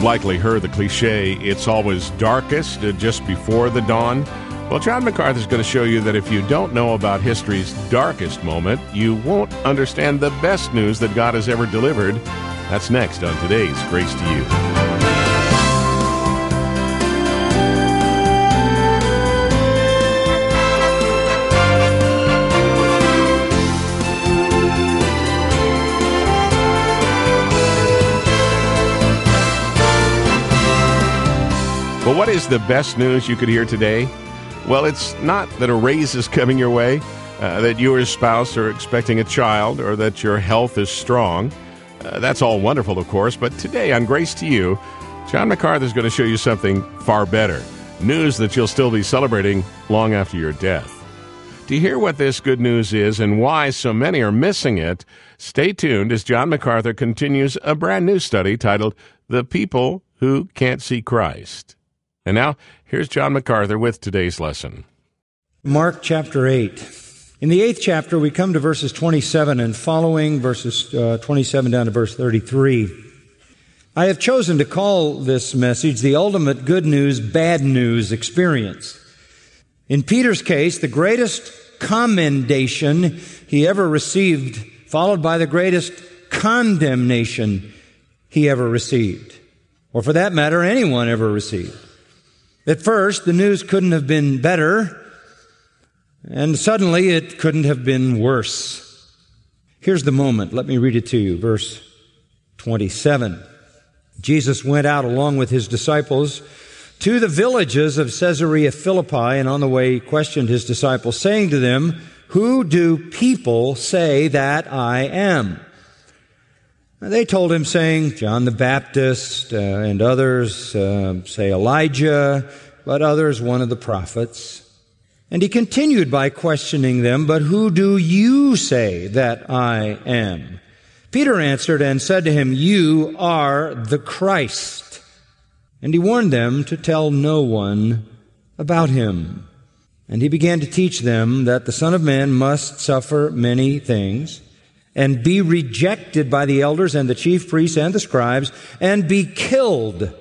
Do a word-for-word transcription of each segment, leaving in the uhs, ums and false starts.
You've likely heard the cliche, it's always darkest just before the dawn. Well, John MacArthur is going to show you that if you don't know about history's darkest moment, you won't understand the best news that God has ever delivered. That's next on today's Grace to You. Well, what is the best news you could hear today? Well, it's not that a raise is coming your way, uh, that you or your spouse are expecting a child, or that your health is strong. Uh, that's all wonderful, of course, but today on Grace to You, John MacArthur is going to show you something far better. News that you'll still be celebrating long after your death. To hear what this good news is and why so many are missing it, stay tuned as John MacArthur continues a brand new study titled The People Who Can't See Christ. And now, here's John MacArthur with today's lesson. Mark chapter eight. In the eighth chapter, we come to verses twenty-seven and following, verses uh, twenty-seven down to verse thirty-three. I have chosen to call this message the ultimate good news, bad news experience. In Peter's case, the greatest commendation he ever received, followed by the greatest condemnation he ever received, or for that matter, anyone ever received. At first, the news couldn't have been better, and suddenly it couldn't have been worse. Here's the moment. Let me read it to you. Verse twenty-seven. Jesus went out along with his disciples to the villages of Caesarea Philippi, and on the way he questioned his disciples, saying to them, "Who do people say that I am?" They told him, saying, John the Baptist, uh, and others uh, say Elijah, but others one of the prophets. And he continued by questioning them, "But who do you say that I am?" Peter answered and said to him, "You are the Christ." And he warned them to tell no one about him. And he began to teach them that the Son of Man must suffer many things, and be rejected by the elders and the chief priests and the scribes, and be killed,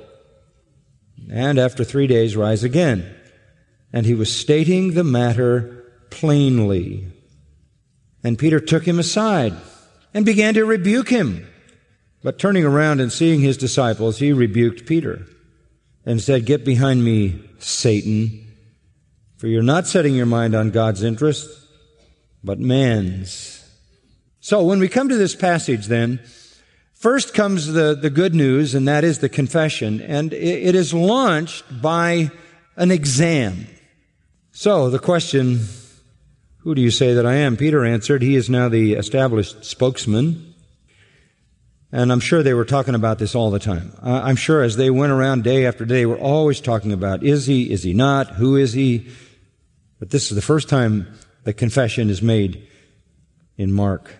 and after three days rise again. And he was stating the matter plainly. And Peter took him aside and began to rebuke him. But turning around and seeing his disciples, he rebuked Peter and said, "Get behind me, Satan, for you're not setting your mind on God's interest, but man's." So when we come to this passage then, first comes the, the good news, and that is the confession, and it, it is launched by an exam. So the question, who do you say that I am? Peter answered. He is now the established spokesman, and I'm sure they were talking about this all the time. Uh, I'm sure as they went around day after day, they were always talking about, is he, is he not, who is he? But this is the first time the confession is made in Mark.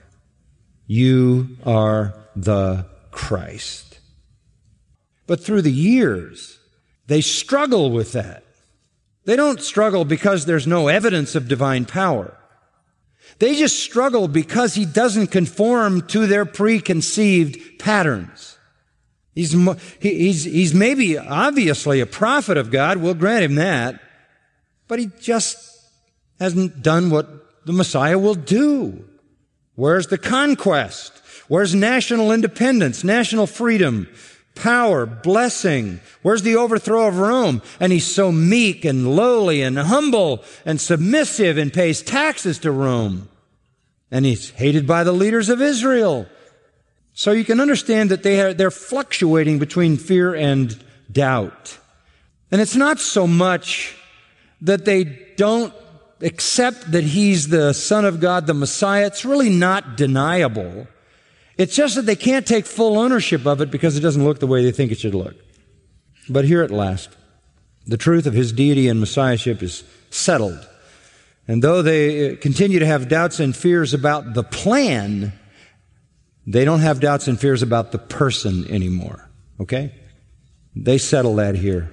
You are the Christ. But through the years, they struggle with that. They don't struggle because there's no evidence of divine power. They just struggle because he doesn't conform to their preconceived patterns. He's, he's, he's maybe obviously a prophet of God, we'll grant him that, but he just hasn't done what the Messiah will do. Where's the conquest? Where's national independence, national freedom, power, blessing? Where's the overthrow of Rome? And he's so meek and lowly and humble and submissive and pays taxes to Rome. And he's hated by the leaders of Israel. So you can understand that they are, they're fluctuating between fear and doubt. And it's not so much that they don't accept that he's the Son of God, the Messiah. It's really not deniable. It's just that they can't take full ownership of it because it doesn't look the way they think it should look. But here at last, the truth of his deity and messiahship is settled. And though they continue to have doubts and fears about the plan, they don't have doubts and fears about the person anymore. Okay? They settle that here.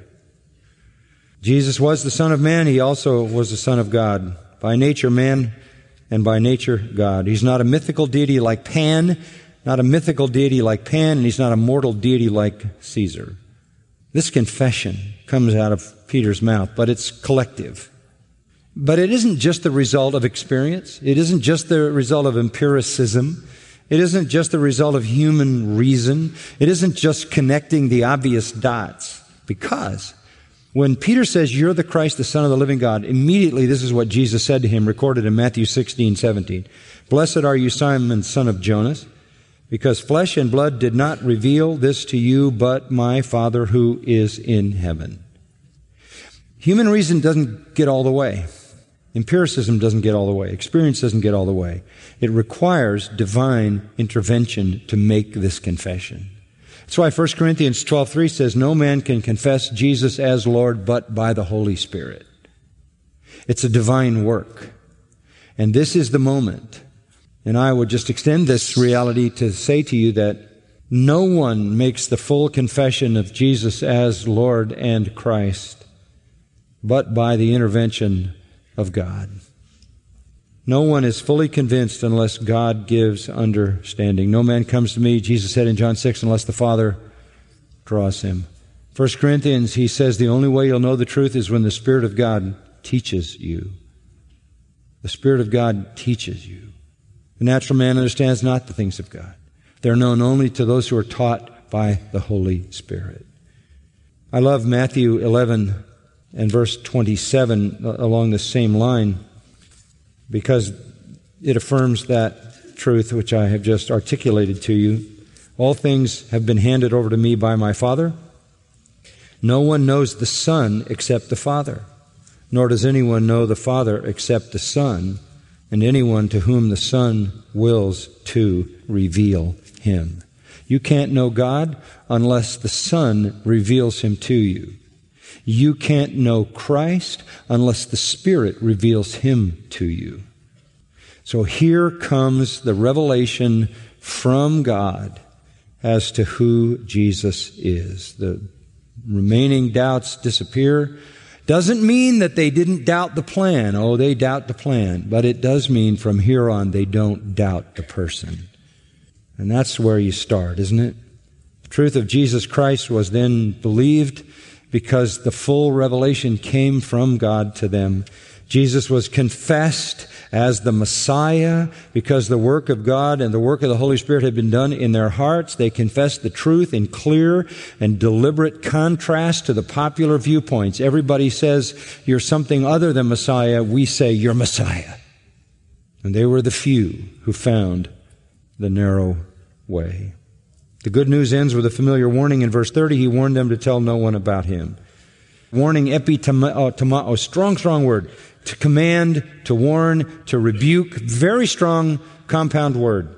Jesus was the Son of Man. He also was the Son of God. By nature man, and by nature God. He's not a mythical deity like Pan, not a mythical deity like Pan, and he's not a mortal deity like Caesar. This confession comes out of Peter's mouth, but it's collective. But it isn't just the result of experience. It isn't just the result of empiricism. It isn't just the result of human reason. It isn't just connecting the obvious dots. Because when Peter says, "You're the Christ, the Son of the living God," immediately this is what Jesus said to him, recorded in Matthew sixteen seventeen. "Blessed are you, Simon, son of Jonas, because flesh and blood did not reveal this to you, but my Father who is in heaven." Human reason doesn't get all the way. Empiricism doesn't get all the way. Experience doesn't get all the way. It requires divine intervention to make this confession. That's why First Corinthians twelve three says, "No man can confess Jesus as Lord but by the Holy Spirit." It's a divine work. And this is the moment. And I would just extend this reality to say to you that no one makes the full confession of Jesus as Lord and Christ but by the intervention of God. No one is fully convinced unless God gives understanding. "No man comes to me," Jesus said in John six, "unless the Father draws him." First Corinthians, he says, the only way you'll know the truth is when the Spirit of God teaches you. The Spirit of God teaches you. The natural man understands not the things of God. They're known only to those who are taught by the Holy Spirit. I love Matthew eleven and verse twenty-seven along the same line, because it affirms that truth which I have just articulated to you. "All things have been handed over to me by my Father. No one knows the Son except the Father, nor does anyone know the Father except the Son, and anyone to whom the Son wills to reveal him." You can't know God unless the Son reveals him to you. You can't know Christ unless the Spirit reveals him to you. So here comes the revelation from God as to who Jesus is. The remaining doubts disappear. Doesn't mean that they didn't doubt the plan. Oh, they doubt the plan. But it does mean from here on they don't doubt the person. And that's where you start, isn't it? The truth of Jesus Christ was then believed because the full revelation came from God to them. Jesus was confessed as the Messiah because the work of God and the work of the Holy Spirit had been done in their hearts. They confessed the truth in clear and deliberate contrast to the popular viewpoints. Everybody says, "You're something other than Messiah." We say, "You're Messiah." And they were the few who found the narrow way. The good news ends with a familiar warning in verse thirty. He warned them to tell no one about him. Warning, epitomao, strong, strong word. To command, to warn, to rebuke. Very strong compound word.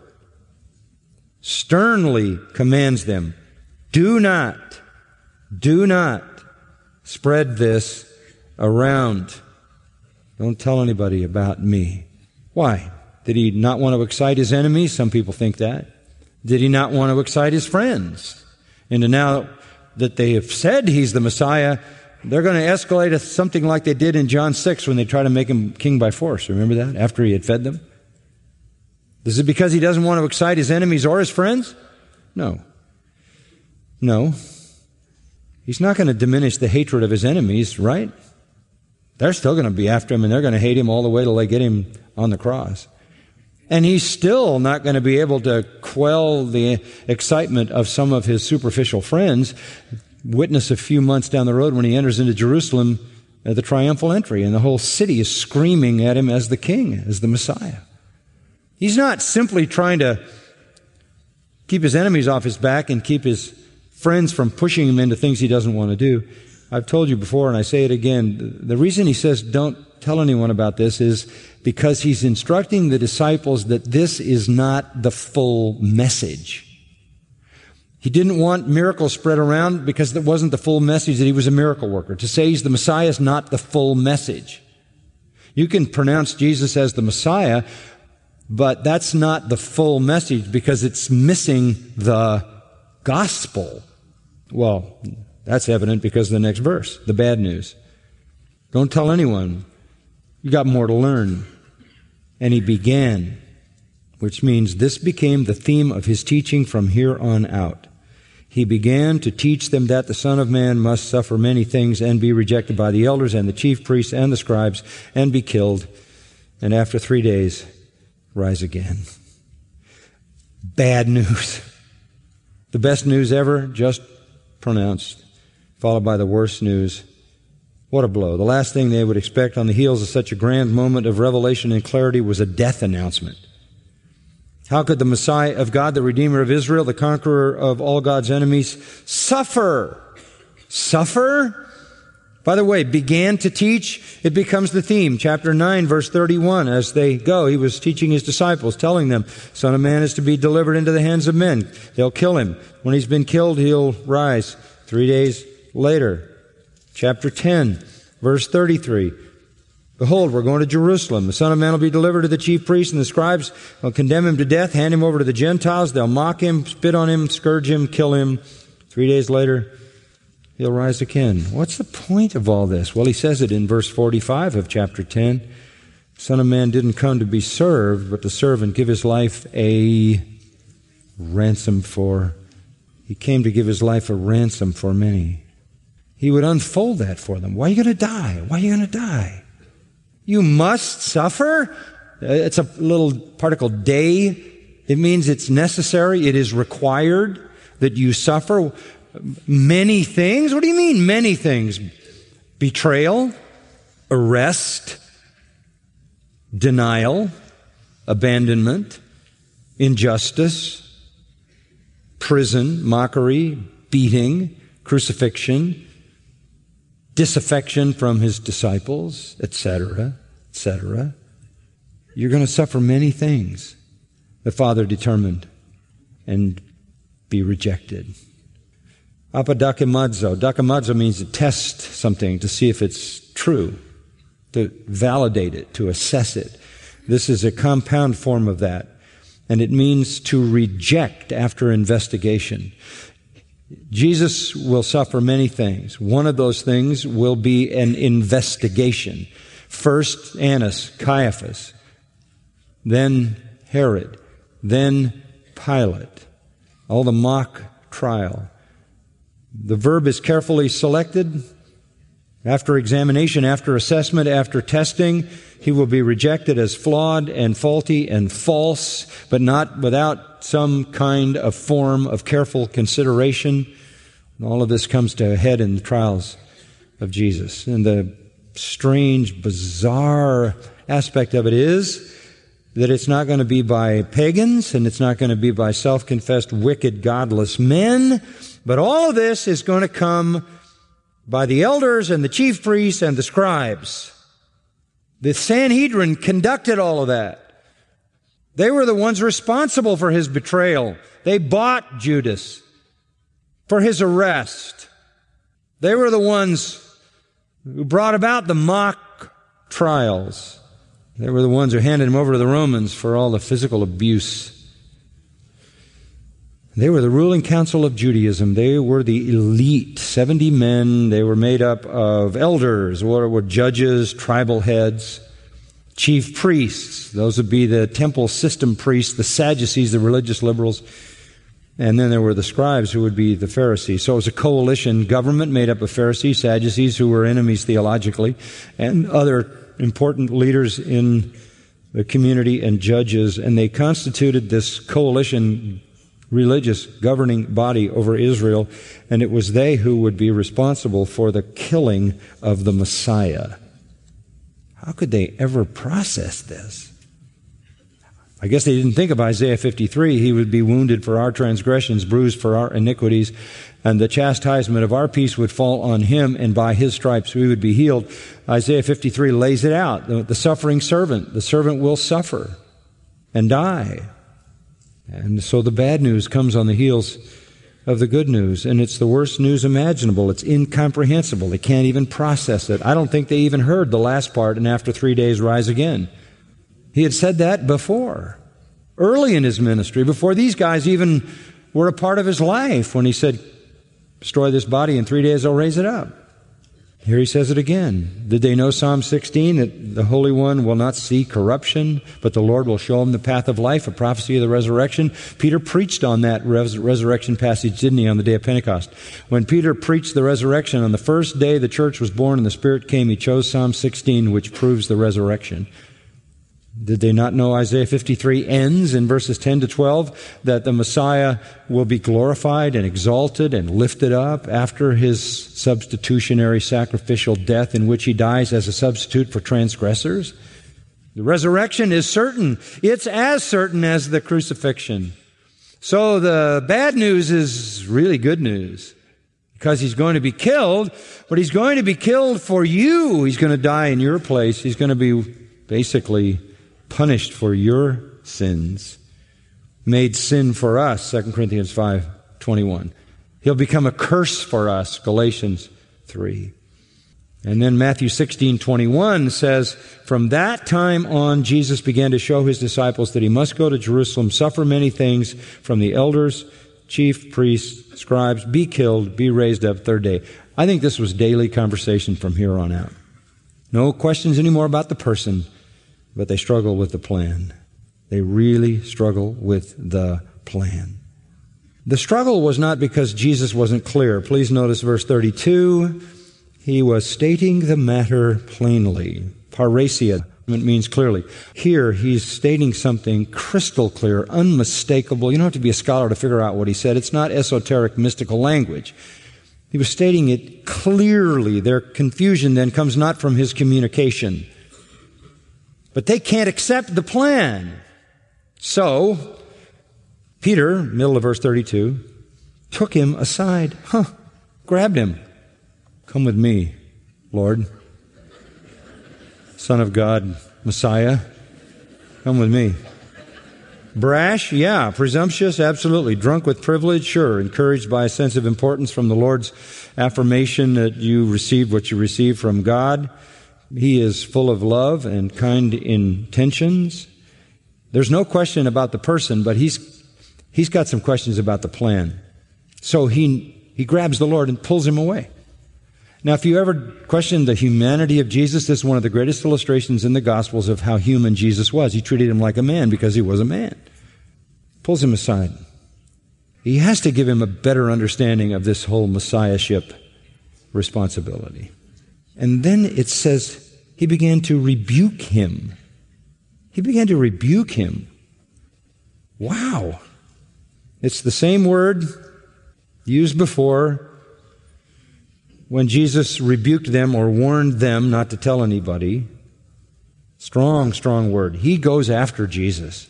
Sternly commands them. Do not, do not spread this around. Don't tell anybody about me. Why? Did he not want to excite his enemies? Some people think that. Did he not want to excite his friends? And now that they have said he's the Messiah, they're going to escalate to something like they did in John six when they try to make him king by force. Remember that? After he had fed them? Is it because he doesn't want to excite his enemies or his friends? No. No. He's not going to diminish the hatred of his enemies, right? They're still going to be after him, and they're going to hate him all the way till they get him on the cross. And he's still not going to be able to quell the excitement of some of his superficial friends. Witness a few months down the road when he enters into Jerusalem at the triumphal entry, and the whole city is screaming at him as the king, as the Messiah. He's not simply trying to keep his enemies off his back and keep his friends from pushing him into things he doesn't want to do. I've told you before, and I say it again, the reason he says don't tell anyone about this is because he's instructing the disciples that this is not the full message. He didn't want miracles spread around because that wasn't the full message that he was a miracle worker. To say he's the Messiah is not the full message. You can pronounce Jesus as the Messiah, but that's not the full message because it's missing the gospel. Well, that's evident because of the next verse, the bad news. Don't tell anyone. You got more to learn. And he began, which means this became the theme of his teaching from here on out. he began to teach them that the Son of Man must suffer many things and be rejected by the elders and the chief priests and the scribes and be killed, and after three days rise again. Bad news. The best news ever just pronounced, followed by the worst news. What a blow. The last thing they would expect on the heels of such a grand moment of revelation and clarity was a death announcement. How could the Messiah of God, the Redeemer of Israel, the conqueror of all God's enemies, suffer? Suffer? By the way, began to teach, it becomes the theme. Chapter nine, verse thirty-one, as they go, he was teaching his disciples, telling them, Son of Man is to be delivered into the hands of men. They'll kill him. When he's been killed, he'll rise three days later. Chapter ten, verse thirty-three. Behold, we're going to Jerusalem. The Son of Man will be delivered to the chief priests and the scribes. They'll condemn him to death, hand him over to the Gentiles. They'll mock him, spit on him, scourge him, kill him. Three days later, he'll rise again. What's the point of all this? Well, he says it in verse forty-five of chapter ten. The Son of Man didn't come to be served, but to serve and give his life a ransom for. He came to give his life a ransom for many. He would unfold that for them. Why are you going to die? Why are you going to die? You must suffer? It's a little particle day. It means it's necessary. It is required that you suffer many things. What do you mean many things? Betrayal, arrest, denial, abandonment, injustice, prison, mockery, beating, crucifixion, disaffection from his disciples, et cetera, et cetera. You're going to suffer many things, the Father determined, and be rejected. Apodakimazo. Dakimazo means to test something, to see if it's true, to validate it, to assess it. This is a compound form of that, and it means to reject after investigation. Jesus will suffer many things. One of those things will be an investigation. First Annas, Caiaphas, then Herod, then Pilate. All the mock trial. The verb is carefully selected. After examination, after assessment, after testing, he will be rejected as flawed and faulty and false, but not without some kind of form of careful consideration. And all of this comes to a head in the trials of Jesus. And the strange, bizarre aspect of it is that it's not going to be by pagans, and it's not going to be by self-confessed, wicked, godless men, but all of this is going to come by the elders and the chief priests and the scribes. The Sanhedrin conducted all of that. They were the ones responsible for his betrayal. They bought Judas for his arrest. They were the ones who brought about the mock trials. They were the ones who handed him over to the Romans for all the physical abuse. They were the ruling council of Judaism. They were the elite, seventy men. They were made up of elders, or were judges, tribal heads, chief priests. Those would be the temple system priests, the Sadducees, the religious liberals. And then there were the scribes, who would be the Pharisees. So it was a coalition government made up of Pharisees, Sadducees, who were enemies theologically, and other important leaders in the community and judges. And they constituted this coalition religious governing body over Israel, and it was they who would be responsible for the killing of the Messiah. How could they ever process this? I guess they didn't think of Isaiah fifty-three. He would be wounded for our transgressions, bruised for our iniquities, and the chastisement of our peace would fall on him, and by his stripes we would be healed. Isaiah fifty-three lays it out. The, the suffering servant, the servant will suffer and die. And so the bad news comes on the heels of the good news, and it's the worst news imaginable. It's incomprehensible. They can't even process it. I don't think they even heard the last part, and after three days rise again. He had said that before, early in his ministry, before these guys even were a part of his life, when he said, destroy this body, in three days I'll raise it up. Here he says it again. Did they know Psalm sixteen, that the Holy One will not see corruption, but the Lord will show him the path of life, a prophecy of the resurrection? Peter preached on that res- resurrection passage, didn't he, on the day of Pentecost? When Peter preached the resurrection, on the first day the church was born and the Spirit came, he chose Psalm sixteen, which proves the resurrection. Did they not know Isaiah fifty-three ends in verses ten to twelve, that the Messiah will be glorified and exalted and lifted up after his substitutionary sacrificial death in which he dies as a substitute for transgressors? The resurrection is certain. It's as certain as the crucifixion. So the bad news is really good news, because he's going to be killed, but he's going to be killed for you. He's going to die in your place. He's going to be basically punished for your sins, made sin for us, Second Corinthians five twenty-one. He'll become a curse for us, Galatians three. And then Matthew sixteen twenty-one says, from that time on, Jesus began to show his disciples that he must go to Jerusalem, suffer many things from the elders, chief priests, scribes, be killed, be raised up third day. I think this was daily conversation from here on out. No questions anymore about the person, but they struggle with the plan. They really struggle with the plan. The struggle was not because Jesus wasn't clear. Please notice verse thirty-two. He was stating the matter plainly. Parrhesia means clearly. Here, he's stating something crystal clear, unmistakable. You don't have to be a scholar to figure out what he said. It's not esoteric, mystical language. He was stating it clearly. Their confusion then comes not from his communication, but they can't accept the plan. So, Peter, middle of verse thirty-two, took him aside, huh, grabbed him. Come with me, Lord, Son of God, Messiah. Come with me. Brash? Yeah. Presumptuous? Absolutely. Drunk with privilege? Sure. Encouraged by a sense of importance from the Lord's affirmation that you received what you received from God. He is full of love and kind intentions. There's no question about the person, but he's he's got some questions about the plan. So he he grabs the Lord and pulls him away. Now, if you ever question the humanity of Jesus, this is one of the greatest illustrations in the Gospels of how human Jesus was. He treated him like a man because he was a man. Pulls him aside. He has to give him a better understanding of this whole messiahship responsibility. And then it says he began to rebuke him. He began to rebuke him. Wow. It's the same word used before when Jesus rebuked them or warned them not to tell anybody. Strong, strong word. He goes after Jesus.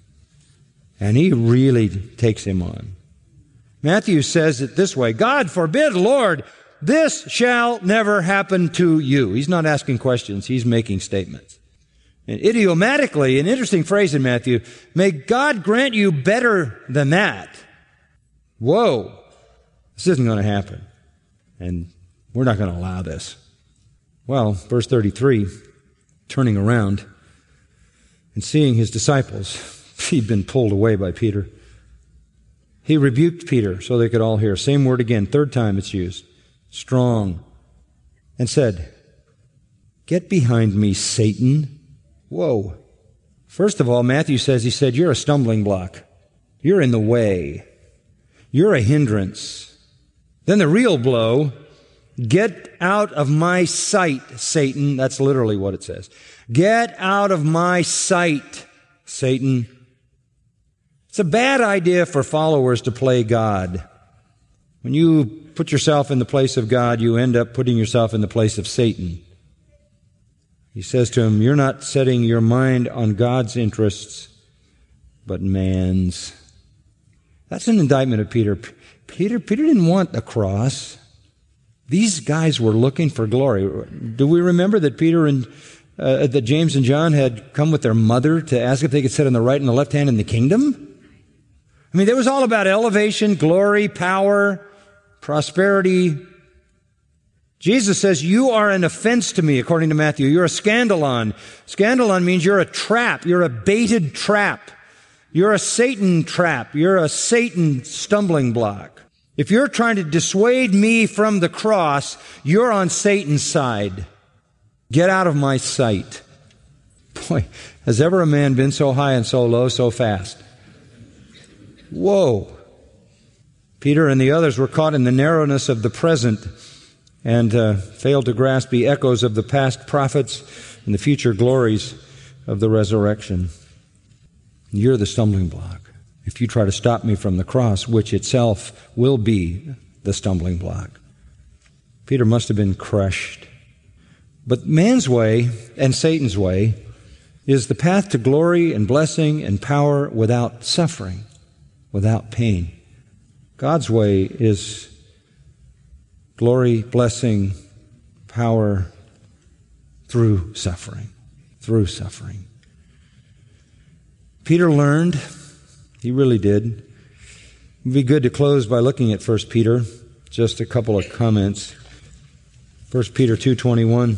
And he really takes him on. Matthew says it this way, God forbid, Lord, this shall never happen to you. He's not asking questions. He's making statements. And idiomatically, an interesting phrase in Matthew, may God grant you better than that. Whoa. This isn't going to happen. And we're not going to allow this. Well, verse thirty-three, turning around and seeing his disciples, he'd been pulled away by Peter. He rebuked Peter so they could all hear. Same word again, third time it's used. Strong. And said, get behind me, Satan. Whoa. First of all, Matthew says, he said, you're a stumbling block. You're in the way. You're a hindrance. Then the real blow, get out of my sight, Satan. That's literally what it says. Get out of my sight, Satan. It's a bad idea for followers to play God. When you put yourself in the place of God, you end up putting yourself in the place of Satan. He says to him, you're not setting your mind on God's interests, but man's. That's an indictment of Peter. Peter, Peter didn't want the cross. These guys were looking for glory. Do we remember that Peter and uh, that James and John had come with their mother to ask if they could sit on the right and the left hand in the kingdom? I mean, it was all about elevation, glory, power, prosperity. Jesus says, you are an offense to me, according to Matthew. You're a scandalon. Scandalon means you're a trap. You're a baited trap. You're a Satan trap. You're a Satan stumbling block. If you're trying to dissuade me from the cross, you're on Satan's side. Get out of my sight. Boy, has ever a man been so high and so low so fast? Whoa. Peter and the others were caught in the narrowness of the present and uh, failed to grasp the echoes of the past prophets and the future glories of the resurrection. You're the stumbling block. If you try to stop me from the cross, which itself will be the stumbling block. Peter must have been crushed. But man's way and Satan's way is the path to glory and blessing and power without suffering, without pain. God's way is glory, blessing, power through suffering, through suffering. Peter learned. He really did. It would be good to close by looking at First Peter. Just a couple of comments. First Peter two twenty-one.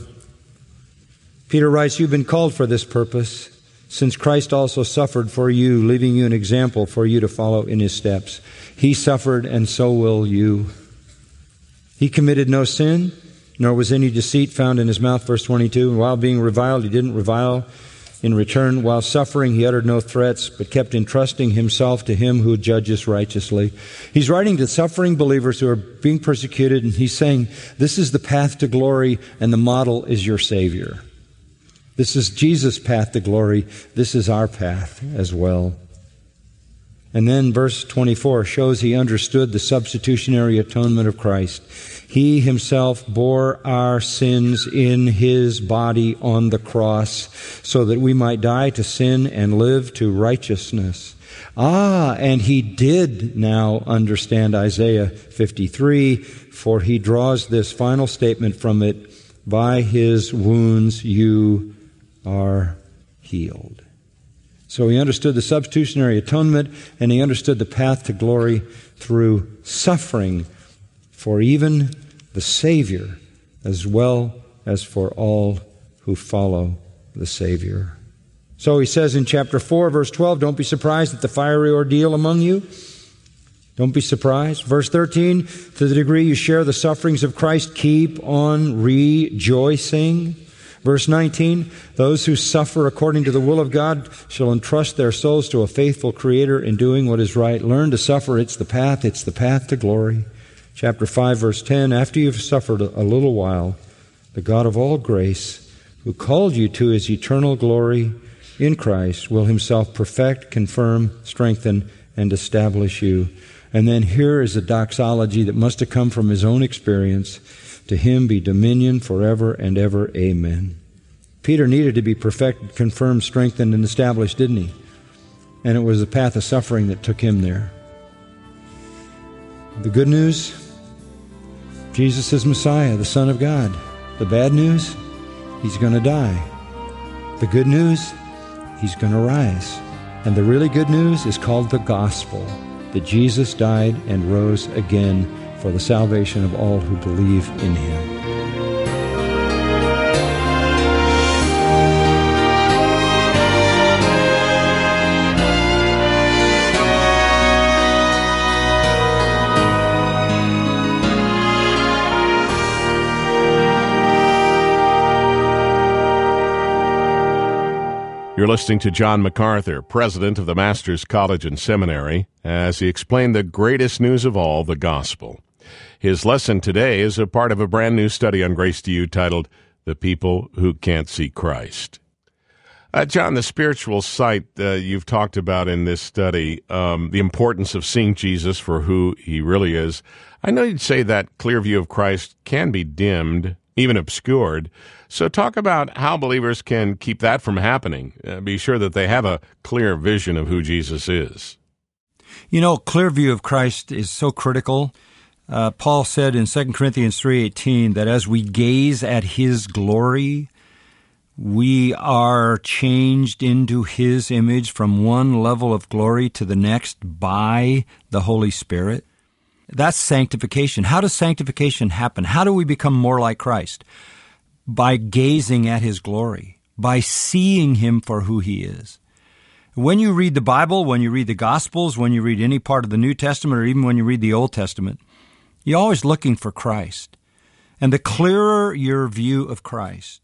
Peter writes, "You've been called for this purpose, since Christ also suffered for you, leaving you an example for you to follow in his steps. He suffered, and so will you. He committed no sin, nor was any deceit found in his mouth." Verse twenty-two. "And while being reviled, he didn't revile in return. While suffering, he uttered no threats, but kept entrusting himself to him who judges righteously." He's writing to suffering believers who are being persecuted, and he's saying, this is the path to glory, and the model is your Savior. This is Jesus' path to glory. This is our path as well. And then verse twenty-four shows he understood the substitutionary atonement of Christ. He himself bore our sins in his body on the cross so that we might die to sin and live to righteousness. Ah, and he did now understand Isaiah fifty-three, for he draws this final statement from it, "By his wounds you are healed." So he understood the substitutionary atonement, and he understood the path to glory through suffering for even the Savior, as well as for all who follow the Savior. So he says in chapter four, verse twelve, "Don't be surprised at the fiery ordeal among you." Don't be surprised. Verse thirteen, "To the degree you share the sufferings of Christ, keep on rejoicing." Verse nineteen, "Those who suffer according to the will of God shall entrust their souls to a faithful Creator in doing what is right." Learn to suffer. It's the path. It's the path to glory. Chapter five, verse ten, "After you've suffered a little while, the God of all grace, who called you to his eternal glory in Christ, will himself perfect, confirm, strengthen, and establish you." And then here is a doxology that must have come from his own experience. "To him be dominion forever and ever. Amen." Peter needed to be perfected, confirmed, strengthened, and established, didn't he? And it was the path of suffering that took him there. The good news, Jesus is Messiah, the Son of God. The bad news, he's going to die. The good news, he's going to rise. And the really good news is called the gospel, that Jesus died and rose again for the salvation of all who believe in him. You're listening to John MacArthur, president of the Masters College and Seminary, as he explained the greatest news of all, the gospel. His lesson today is a part of a brand new study on Grace to You titled, "The People Who Can't See Christ." Uh, John, the spiritual sight uh, you've talked about in this study, um, the importance of seeing Jesus for who he really is. I know you'd say that clear view of Christ can be dimmed, even obscured. So talk about how believers can keep that from happening. Uh, be sure that they have a clear vision of who Jesus is. You know, clear view of Christ is so critical. Uh, Paul said in Second Corinthians three eighteen that as we gaze at his glory, we are changed into his image from one level of glory to the next by the Holy Spirit. That's sanctification. How does sanctification happen? How do we become more like Christ? By gazing at his glory, by seeing him for who he is. When you read the Bible, when you read the Gospels, when you read any part of the New Testament, or even when you read the Old Testament, you're always looking for Christ. And the clearer your view of Christ,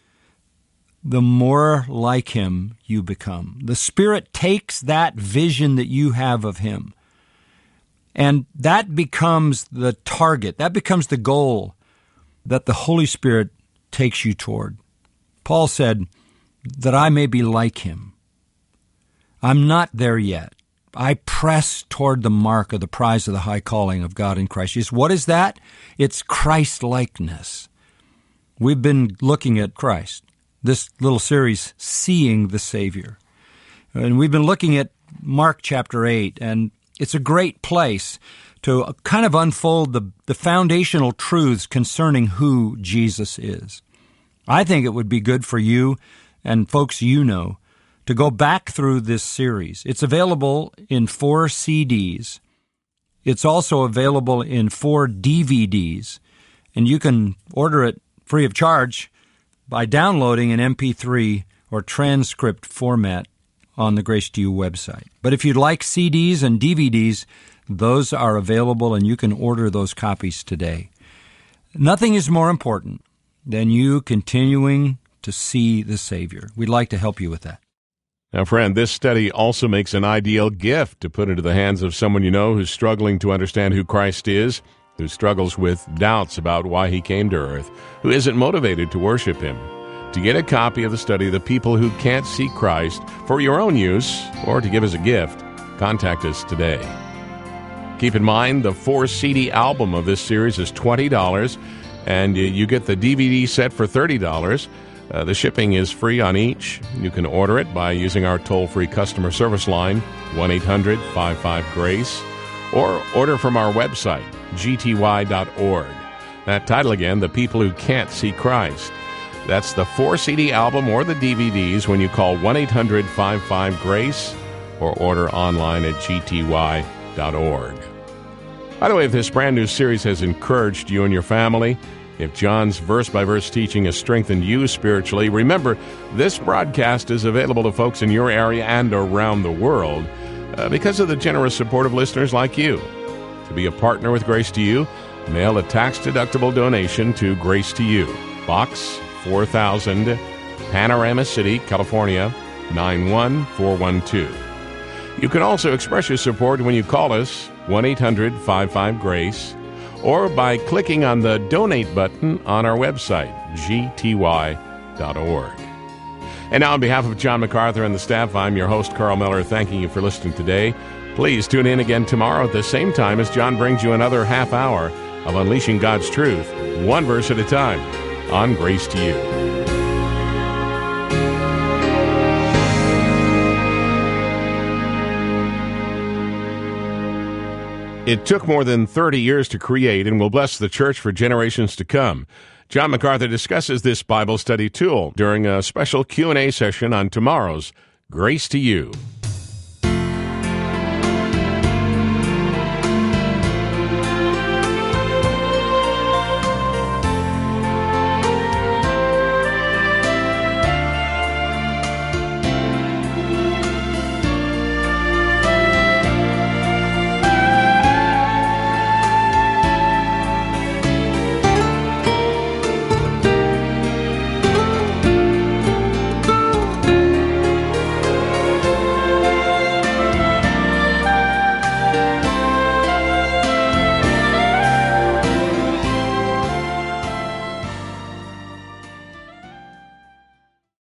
the more like Him you become. The Spirit takes that vision that you have of Him, and that becomes the target, that becomes the goal that the Holy Spirit takes you toward. Paul said, that I may be like Him. I'm not there yet. I press toward the mark of the prize of the high calling of God in Christ Jesus. What is that? It's Christ-likeness. We've been looking at Christ, this little series, Seeing the Savior. And we've been looking at Mark chapter eight, and it's a great place to kind of unfold the, the foundational truths concerning who Jesus is. I think it would be good for you and folks you know to go back through this series. It's available in four C Ds. It's also available in four D V Ds, and you can order it free of charge by downloading an M P three or transcript format on the Grace to You website. But if you'd like C Ds and D V Ds, those are available, and you can order those copies today. Nothing is more important than you continuing to see the Savior. We'd like to help you with that. Now, friend, this study also makes an ideal gift to put into the hands of someone you know who's struggling to understand who Christ is, who struggles with doubts about why He came to earth, who isn't motivated to worship Him. To get a copy of the study, The People Who Can't See Christ, for your own use or to give as a gift, contact us today. Keep in mind, the four C D album of this series is twenty dollars, and you get the D V D set for thirty dollars. Uh, the shipping is free on each. You can order it by using our toll-free customer service line, one eight hundred five five GRACE, or order from our website, G T Y dot org. That title again, The People Who Can't See Christ. That's the four C D album or the D V Ds when you call one eight hundred five five GRACE or order online at G T Y dot org. By the way, if this brand new series has encouraged you and your family, if John's verse-by-verse teaching has strengthened you spiritually, remember, this broadcast is available to folks in your area and around the world uh, because of the generous support of listeners like you. To be a partner with Grace to You, mail a tax-deductible donation to Grace to You, Box four thousand, Panorama City, California, nine one four one two. You can also express your support when you call us, one eight hundred five five GRACE, or by clicking on the Donate button on our website, G T Y dot org. And now on behalf of John MacArthur and the staff, I'm your host, Carl Miller, thanking you for listening today. Please tune in again tomorrow at the same time as John brings you another half hour of Unleashing God's Truth, one verse at a time, on Grace to You. It took more than thirty years to create and will bless the church for generations to come. John MacArthur discusses this Bible study tool during a special Q and A session on tomorrow's Grace to You.